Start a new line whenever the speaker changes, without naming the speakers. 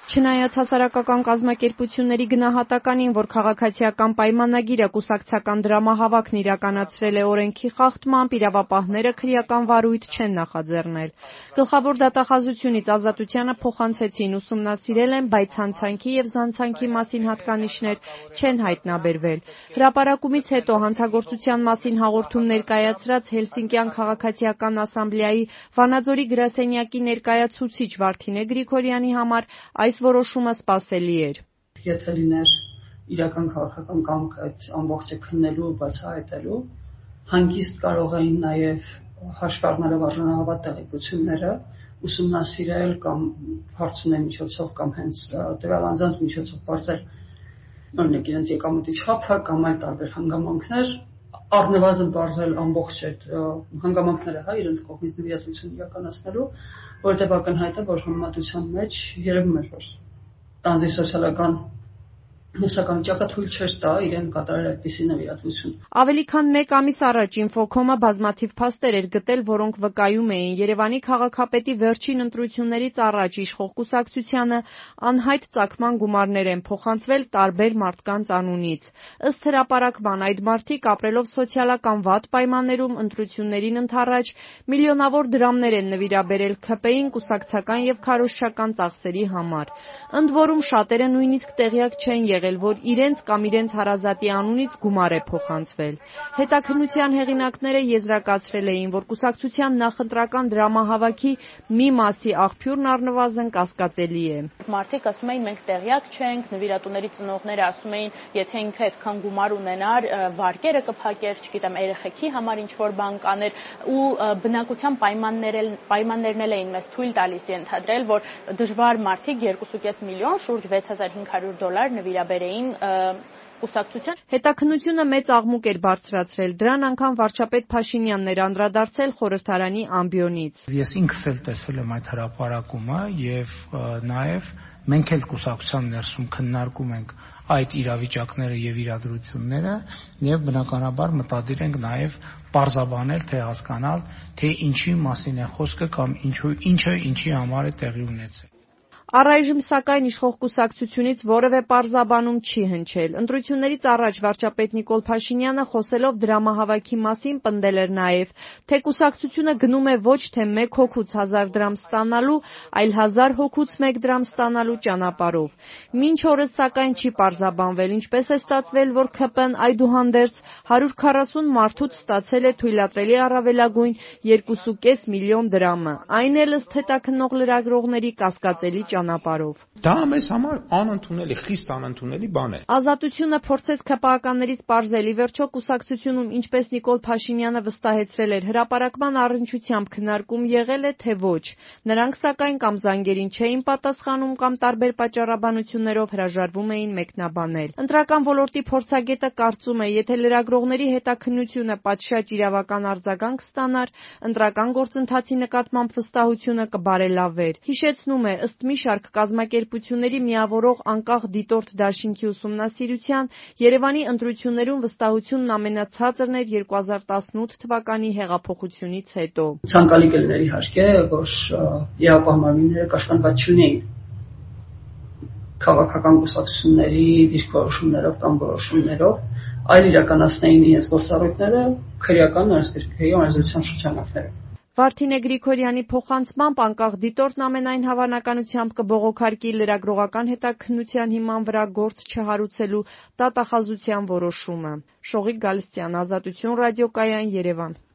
Չնայած հասարակական կազմակերպությունների գնահատականին, որ քաղաքացիական պայմանագիրը կուսակցական դրամահավաքն իրականացրել է օրենքի խախտմամբ, իրավապահները քրեական վարույթ չեն նախաձեռնել։ Գլխավոր դատախազությունից Ազատությանը փոխանցեցին, ուսումնասիրել են, բայց հանցանքի և զանցանքի մասին հատկանիշներ չեն հայտնաբերվել։ Հրապարակումից հետո հանցագործության մասին հաղորդում ներկայացրած Հելսինկյան քաղաքացիական ասամբլեայի Վանաձորի գրասենյակի ներկայացուցիչ Վարդինե Գրիգորյանի համար այս որոշումը սպասելի էր։
Եթե լիներ իրական քաղաքական կամք այդ ամբողջը քննելու ու բացահայտելու, հանգիստ կարող էին նաև հաշվի առնելով արժանահավատ տեղեկությունները ուսումնասիրել կամ հարցունի միջոցով կամ հենց տվյալ անձանց միջոցով բարձր օրինակ իրենց եկամուտի չափը կամ այլ տարբեր հանգամանքներ առնվազն բարձրել ամբողջ այդ հանգամանքները իրենց կողմից նվիրատվություն իրականացնելու, որտեղ ակնհայտ է, որ համեմատության մեջ երևում էր, որ տանձի սոցիալական հուսական վիճակը թույլ չէր տա իրեն կատարել այդպիսի նվիրատվություն։
Ավելի քան մեկ ամիս առաջ Ինֆոքոմը բազմաթիվ փաստեր էր գտել, որոնք վկայում էին Երևանի քաղաքապետի վերջին ընտրություններից առաջ իշխող կուսակցությանը անհայտ ծագման գումարներ են փոխանցվել տարբեր մարդկանց անունից։ Ըստ հրապարակման, այդ մարդիկ ապրելով սոցիալական վատ պայմաններում ընտրություններին ընդառաջ միլիոնավոր դրամներ են նվիրաբերել ՔՊ-ին կուսակցական և քարոզչական ծախսերի համար։ Ընդ որում շատերը նույնիսկ տեղյակ չեն եղել, որ իրենց կամ իրենց հարազատի անունից գումար է փոխանցվել։ Հետաքննության հեղինակները եզրակացրել էին, որ կուսակցության նախընտրական դրամահավաքի մի մասի աղբյուրն առնվազն կասկածելի է։
Մարդիկ ասում էին, մենք տեղյակ չենք, նվիրատուների ծնողները ասում էին, եթե ինքը այդքան գումար ունենար, վարկերը կփակեր, չգիտեմ, երեխեքի համար ինչ-որ բան կաներ ու բնակության պայմաններն էին մեզ թույլ տալիս ենթադրել, որ դժվար մարդիկ 2.5 միլիոն, շուրջ $6,500 նվիրաբերեին կուսակցության։
Հետաքննությունը մեծ աղմուկ էր բարձրացրել, դրան անգամ վարչապետ Փաշինյանն էր անդրադարձել խորհրդարանի ամբիոնից։
Ես ինքս էլ տեսել եմ այդ հրապարակումը եւ նաեւ մենք էլ կուսակցության ներսում քննարկում ենք այդ իրավիճակները եւ իրադրությունները եւ բնականաբար մտադիր ենք նաեւ պարզաբանել, թե հասկանալ, թե ինչի մասին է խոսքը կամ ինչը ինչի համար է տեղի ունեցել։
Առայժմ սակայն իշխող կուսակցությունից որևէ պարզաբանում չի հնչել։ Ընտրություններից առաջ վարչապետ Նիկոլ Փաշինյանը խոսելով դրամահավաքի մասին պնդել էր նաև, թե կուսակցությունը գնում է ոչ թե 1 հոգուց 1000 դրամ ստանալու, այլ 1000 հոգուց 1 դրամ ստանալու ճանապարհով։ Մինչ օրս սակայն չի պարզաբանվել, ինչպես է ստացվել, որ ՔՊ-ն այդուհանդերձ 140 մարդուց ստացել է թույլատրելի առավելագույն 2.5 միլիոն դրամը, այն էլ ըստ հետաքննող լրագրողների կասկածելի ճանապարհով։
Դա մեզ համար անընդունելի, խիստ անընդունելի բան է։
Ազատությունը փորձեց ՔՊ-ականներից պարզել, ի վերջո կուսակցությունում, ինչպես Նիկոլ Փաշինյանը վստահեցրել էր, հրապարակման առնչությամբ քննարկում եղել է, թե ոչ։ Նրանք սակայն կամ զանգերին չէին պատասխանում, կամ տարբեր պատճառաբանություններով հրաժարվում էին մեկնաբանել։ Ընտրական ոլորտի փորձագետը կարծում է, եթե լրագրողների հետաքննությունը պատշաճ իրավական արձագանք ստանար, ընտրական գործընթացի նկատմամբ վստահությունը կբարելավեր։ Հիշեցնում է, ըստ մի շարք կազմակերպությունների միավորող անկախ դիտորդ դաշինքի ուսումնասիրության, Երևանի ընտրություններում վստահությունն ամենացածրն էր 2018 թվականի հեղափոխությունից հետո։
Ցանկալի կլիներ իհարկե, որ իրավապահմանները կաշկանդված չունեին քաղաքական կուսակցությունների դիրքորոշումներով կամ որոշումներով, այլ իրականացնեին իրենց գործառույթները քրեական օրենսդրության շրջանակներում։
Վարդինե Գրիգորյանի փոխանցմամբ անկախ դիտորդն ամենայն հավանականությամբ կբողոքարկի լրագրողական հետաքննության հիման վրա գործ չհարուցելու դատախազության որոշումը։ Շողիկ Գալստյան, Ազատություն ռադիոկայան, Երևան։